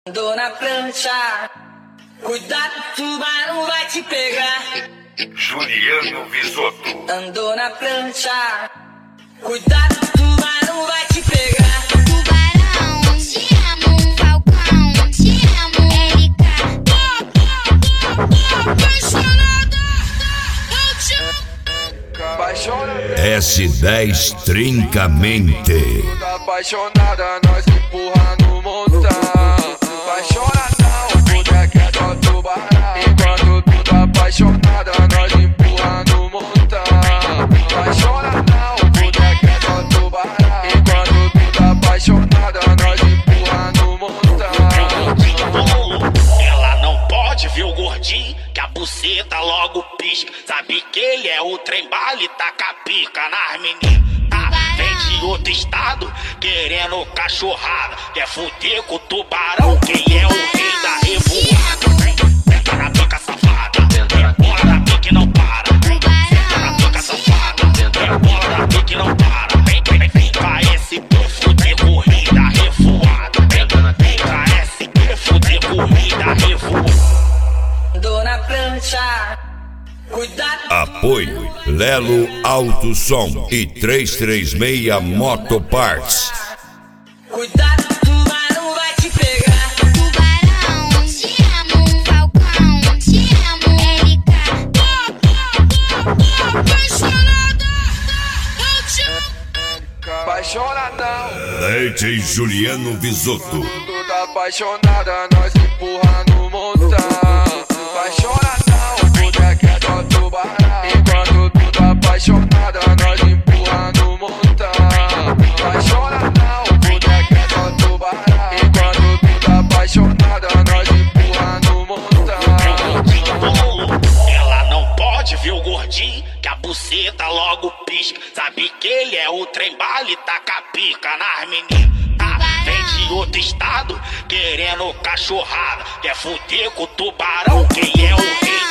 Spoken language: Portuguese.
Andou na prancha, cuidado, tubarão vai te pegar. Juliano Visotto. Andou na prancha, cuidado, tubarão vai te pegar. Tubarão, te amo, Falcão, te amo, LK. S10 Trincamente. Apaixonada, nós empurra no montão. Vai chorar não, mulher que é só tubarão. Enquanto tu tá apaixonada, nós empurra no montão. Vai chorar não, mulher que é só tubarão. Enquanto tu tá apaixonada, nós empurra no montão. Ela não pode ver o gordinho, que a buceta logo pisca. Sabe que ele é o trem bala e taca a pica nas meninas. Vem de outro estado, querendo cachorrada. Quer fuder com o tubarão, quem é o rei da revoada. Senta na pica safada, bola da pique não para. Senta na pica safada, bola da pique não para. Vem pra SP fuder corrida revoada. Vem pra SP fuder corrida revoada. Andou na prancha, cuidado. Apoio Lelo Auto Som e 336 Motoparts. Cuidado, tubarão vai te pegar. Tubarão, te amo, Falcão, te amo, LK. Apaixonadão, Leite Juliano Visotto. tu tá apaixonada, nós empurra no montão. Vai chorar não, mulher que é só tubarão. Enquanto tu tá apaixonada, nós empurra no montão. Vai chorar não, mulher que é só tubarão. Enquanto tu tá apaixonada, nós empurra no montão. Ela não pode ver o gordinho, que a buceta logo pisca. Sabe que ele é o trem bala e taca a pica nas meninas. Vem de outro estado, querendo cachorrada. Quer fuder com o tubarão, quem é o rei